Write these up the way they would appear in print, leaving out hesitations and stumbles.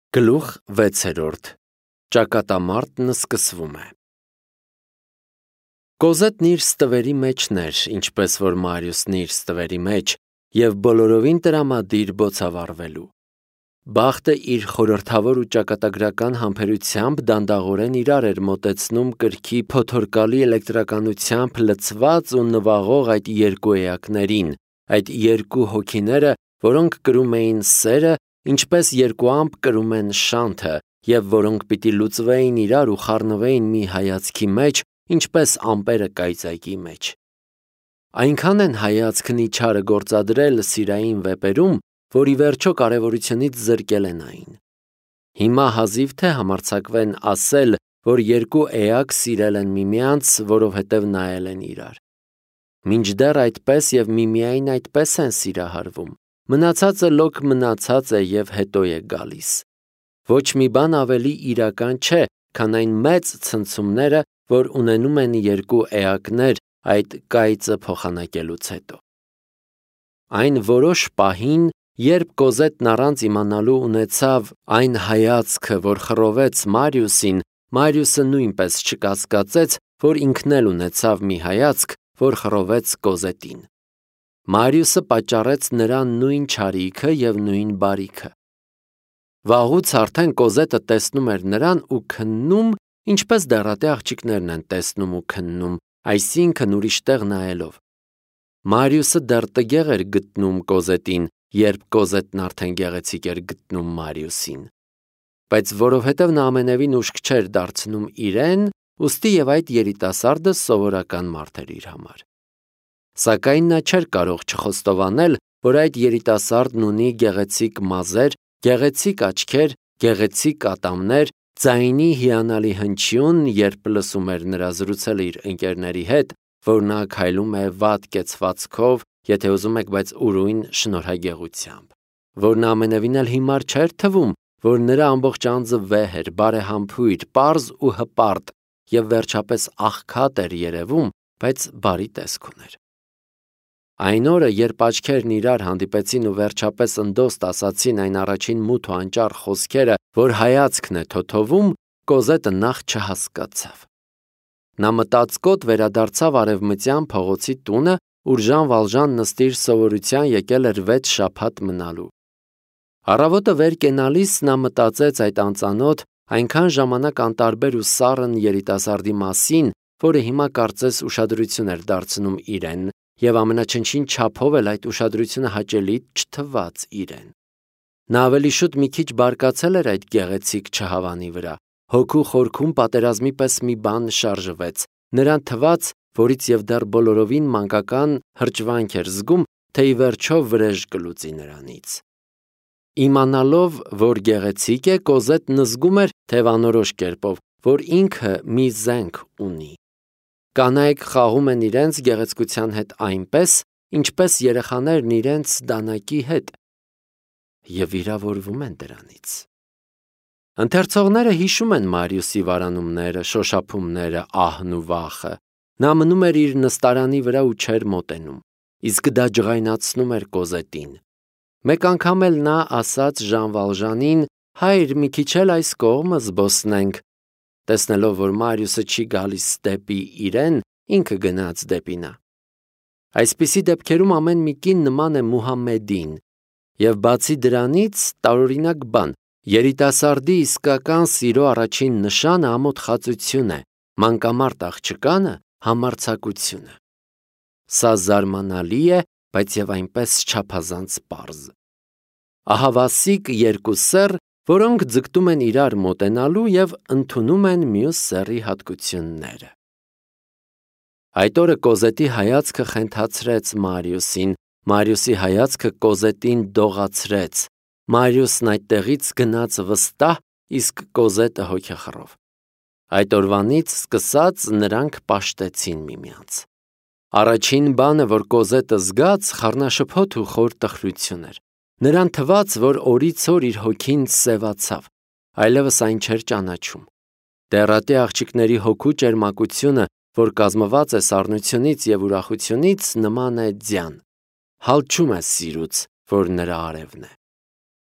Գլուխ 6. Ճակատամարտն սկսվում է։ Կոզետն իր ստվերի մեջն էր, ինչպես որ Մարիուսն իր ստվերի մեջ, և բոլորովին տրամադիր բոցավառվելու։ Բախտը իր խորհրդավոր ու ճակատագրական համբերությամբ դանդաղորեն իրար էր մոտեցնում կրքի փոթորկալի էլեկտրականությամբ լցված ու նվաղող այդ երկու էակներին, այդ երկու հոգիները, որոնք կրում էին սերը, ինչպես երկու ամպ կրում են շանթը, և որոնք պիտի լուծվեին իրար ու խառնվեին մի հայացքի մեջ, ինչպես ամպերը կայծակի մեջ։ Այնքան են հայացքն իջարը գործադրել սիրային վեպերում, որ ի վերջո կարևորությունից զրկել են այն։ Հիմա հազիվ թե համարձակվեն ասել, որ երկու էակ սիրել են միմյանց, որովհետև նայել են իրար։ Մինչդեռ այդպես և միմիայն այդպես են սիրահարվում, մնացածը լոկ մնացած է և հետո է գալիս։ Ոչ մի բան ավելի իրական չէ, քան այն մեծ ցնցումները, որ ունենում են երկու էակներ այդ կայծը փոխանակելուց հետո։ Այն որոշ պահին, երբ Կոզետն առանց իմանալու ունեցավ այն հայացքը, որ խռովեց Մարիուսին, Մարիուսը նույնպես չկասկածեց, որ ինքն էլ ունեցավ մի հայացք, որ խռովեց Կոզետին։ Մարիուսը պատճառեց նրան նույն չարիքը և նույն բարիքը։ Վաղուց արդեն Կոզետը տեսնում էր նրան ու քննում, ինչպես դեռատե աղջիկներն են տեսնում ու քննում, այսինքն ուրիշ տեղ նայելով։ Մարիուսը դեռ տգեղ էր գտնում Կոզետին, երբ Կոզետն արդեն գեղեցիկ էր գտնում Մարիուսին։ Բայց որովհետև նա ամենևին ուշք չէր դարձնում իրեն, ուստի և այդ երիտասարդը սովորական մարդ էր իր համար։ Սակայն նա չէր կարող չխոստովանել, որ այդ երիտասարդն ունի գեղեցիկ մազեր, գեղեցիկ աչքեր, գեղեցիկ ատամներ, ձայնի հիանալի հնչյուն, երբ լսում էր նրա զրուցել իր ընկերների հետ, որ նա քայլում է վատ կեցվածքով, եթե ուզում եք, բայց ուրույն շնորհագեղությամբ, որ նա ամենևին էլ հիմար չէր թվում, որ նրա ամբողջ անձը վեհ էր, բարեհամբույր, պարզ ու հպարտ և վերջապես աղքատ էր երևում, բայց բարի տեսք ուներ։ Այն օրը, երբ աչքերն իրար հանդիպեցին ու վերջապես ընդոստ ասացին այն առաջին մութ ու անճառ խոսքերը, որ հայացքն է թոթովում, Կոզետը նախ չհասկացավ։ Նա մտածկոտ վերադարձավ արևմտյան փողոցի տունը, ուր Ժան նստիր սովորության եկել էր 6 շաբաթ մնալու։ Առավոտը վեր կենալիս նա մտածեց այդ անծանոթ, այնքան ժամանակ անտարբեր ու սառն երիտասարդի մասին, որը հիմա կարծես ուշադրություն էր դարձնում իրեն, և ամենաչնչին չափով էլ այդ ուշադրությունը հաճելի չթվաց իրեն։ Նա ավելի շուտ մի քիչ բարկացել էր այդ գեղեցիկ չհավանի վրա, հոգու խորքում պատերազմի պես մի բան շարժվեց, նրան թվաց, որից և դեռ բոլորովին մանկական հրճվանք էր զգում, թե ի վերջո վրեժ կլուծի նրանից։ Իմանալով, որ գեղեցիկ է, Կոզետն զգում էր թևանորոշ կերպով, որ ինքը մի զենք ունի։ Կանայք խաղում են իրենց գեղեցկության հետ այնպես, ինչպես երեխաներն իրենց դանակի հետ, և վիրավորվում են դրանից։ Ընթերցողները հիշում են Մարիուսի վարանումները, շոշափումները, ահն ու վախը։ Նա մնում էր իր նստարանի վրա ու չէր մոտենում, իսկ դա ջղայնացնում էր Կոզետին։ Մեկ անգամ էլ նա ասաց Ժան Վալժանին. «Հայր, մի քիչ էլ այս կողմը զբոսնենք»։ Տեսնելով, որ Մարիուսը չի գալիս դեպի իրեն, ինքը գնաց դեպի նա։ Այսպիսի դեպքերում ամեն մի կին նման է Մուհամմեդին, և բացի դրանից տարօրինակ բան, երիտասարդի իսկական սիրո առաջին նշանը ամոթխածություն է, մանկամարտ աղջկանը համարձակությունը։ Սա զարմանալի է, բայց և այնպես չափազանց պարզ։ Ահավասիկ երկու սեռ, որոնք ձգտում են իրար մոտենալու և ընդունում են մյուս սեռի հատկությունները։ Այդ օրը Կոզետի հայացքը խենթացրեց Մարիուսին, Մարիուսի հայացքը Կոզետին դողացրեց, Մարիուսն այդտեղից գնաց վստահ, իսկ Կոզետը հոգեխռով։ Այդ օրվանից սկսած նրանք պաշտեցին միմյանց։ Առաջին բանը, որ Կոզետը զգաց, խառնաշփոթ ու խոր տխրություն էր։ Նրան թվաց, որ օրից օր իր հոգին սևացավ, այլևս այն չէր ճանաչում։ Դեռատե աղջիկների հոգու ճերմակությունը, որ կազմված է սառնությունից և ուրախությունից, նման է ձյան, հալչում է սիրուց, որ նրա արևն է։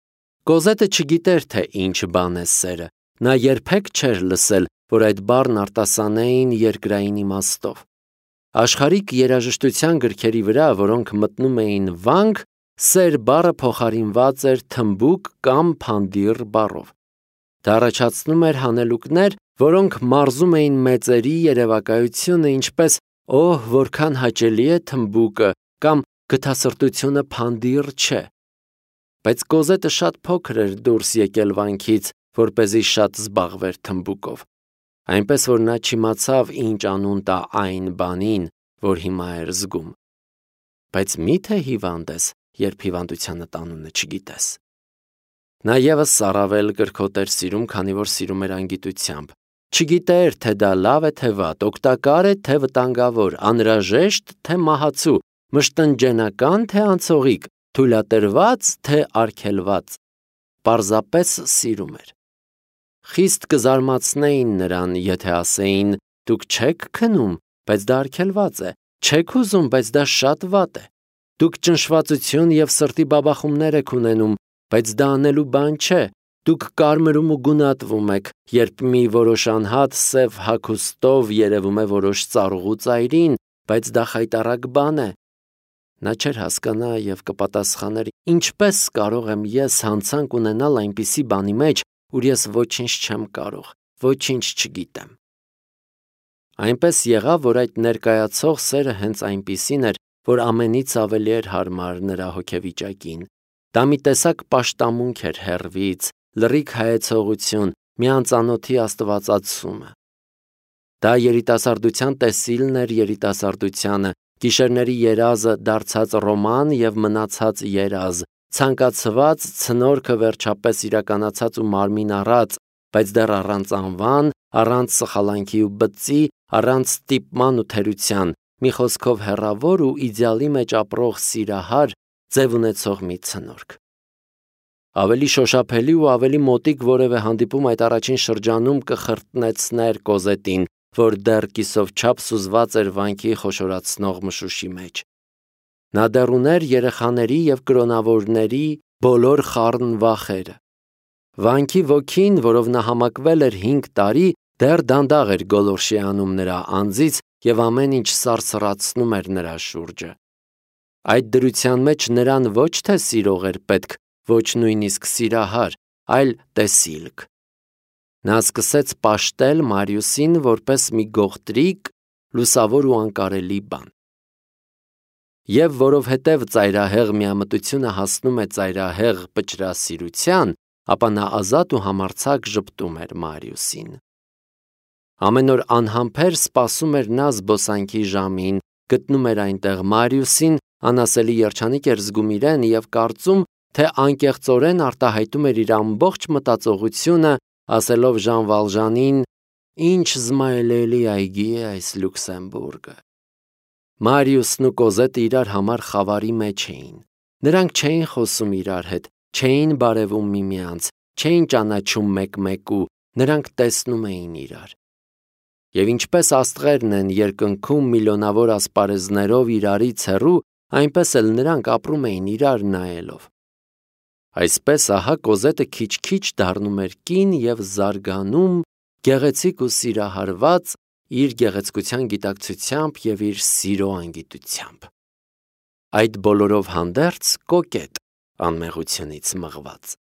Կոզետը չգիտեր, թե ինչ բան է սերը, նա երբեք չէր լսել, որ այդ բառն արտասանեին երկրային իմաստով։ Աշխարհիկ երաժշտության գրքերի վրա, որոնք մտնում էին վանք, սեր բառը փոխարինված էր թմբուկ կամ փանդիր բառով։ Դա առաջացնում էր հանելուկներ, որոնք մարզում էին մեծերի երևակայությունը, ինչպես «Օհ, որքան հաճելի է թմբուկը» կամ «Գթասրտությունը փանդիր չէ»։ Բայց Կոզետը շատ փոքր էր դուրս եկել վանքից, որպեսզի շատ զբաղվեր թմբուկով, այնպես որ նա չիմացավ ինչ անուն տա այն բանին, որ հիմա էր զգում։ Բայց մի՞թե հիվանդ ես, երբ հիվանդությանդ անունը չգիտես։ Նա ևս սառավել կրքոտ էր սիրում, քանի որ սիրում էր անգիտությամբ։ Չգիտեր, թե դա լավ է, թե վատ, օգտակար է, թե վտանգավոր, անհրաժեշտ, թե մահացու, մշտնջենական, թե անցողիկ, թույլատրված, թե արգելված։ Պարզապես սիրում էր։ Խիստ կզարմացնեին նրան, եթե ասեին. «Դուք չեք քնում, բայց դա արգելված է, չեք ուզում, բայց դա շատ վատ է։ Դուք ճնշվածություն և սրտի բաբախումներ եք ունենում, բայց դա անելու բան չէ։ Դուք կարմրում ու գունատվում եք, երբ մի որոշ անհատ սև հագուստով երևում է որոշ ծառուղու ծայրին, բայց դա խայտառակ բան է»։ Նա չէր հասկանա և կպատասխաներ. «Ինչպես կարող եմ ես հանցանք ունենալ այնպիսի բանի մեջ, ուր ես ոչինչ չեմ կարող, ոչինչ չգիտեմ»։ Այնպես եղավ, որ այդ ներկայացող սերը հենց այնպիսին էր, որ ամենից ավելի էր հարմար նրա հոգեվիճակին։ Դա մի տեսակ պաշտամունք էր հեռվից, լռիկ հայեցողություն, մի անծանոթի աստվածացումը։ Դա երիտասարդության տեսիլն էր երիտասարդությանը, գիշերների երազը դարձած ռոման և մնացած երազ, ցանկացված ցնորքը վերջապես իրականացած ու մարմին առած, բայց դեռ առանց անվան, առանց սխալանքի ու բծի, առանց ստիպման ու թերության, մի խոսքով հեռավոր ու իդեալի մեջ ապրող սիրահար, ձև ունեցող մի ցնորք։ Ավելի շոշափելի ու ավելի մոտիկ որևէ հանդիպում այդ առաջին շրջանում կխրտնեցներ Կոզետին, որ դեռ կիսով չափ սուզված էր վանքի խոշորացնող մշուշի մեջ։ Նա դեռ ուներ երեխաների և կրոնավորների բոլոր խառն վախերը։ Վանքի ոգին, որով նա համակվել էր 5 տարի, դեռ դանդաղ էր գոլորշի անում նրա անձից և ամեն ինչ սարսռացնում էր նրա շուրջը։ Այդ դրության մեջ նրան ոչ թե սիրող էր պետք, ոչ նույնիսկ սիրահար, այլ տեսիլք։ Նա սկսեց պաշտել Մարիուսին որպես մի գողտրիկ, լուսավոր ու անկարելի բան։ Եվ որովհետև ծայրահեղ միամտությունը հասնում է ծայրահեղ պճրասիրության, ապա նա ազատ ու համարձակ ժպտում էր Մարիուսին։ Ամեն օր անհամբեր սպասում էր նա զբոսանքի ժամին, գտնում էր այնտեղ Մարիուսին, անասելի երջանիկ էր զգում իրեն և կարծում, թե անկեղծորեն արտահայտում էր իր ամբողջ մտածողությունը, ասելով Ժան Վալժանին. «Ինչ զմայլելի այգի է այս Լյուքսեմբուրգը»։ Մարիուսն ու Կոզետը իրար համար խավարի մեջ էին։ Նրանք չէին խոսում իրար հետ, չէին բարևում միմյանց, չէին ճանաչում մեկ-մեկու, նրանք տեսնում էին իրար։ Եվ ինչպես աստղերն են երկնքում միլիոնավոր ասպարեզներով իրարից հեռու, այնպես էլ նրանք ապրում էին իրար նայելով։ Այսպես ահա Կոզետը քիչ-քիչ դառնում էր կին և զարգանում, գեղեցիկ ու սիրահարված իր գեղեցկության գիտակցությամբ և իր սիրո անգիտությամբ։ Այդ բոլորով հանդերձ կոկետ, անմեղությունից մղված։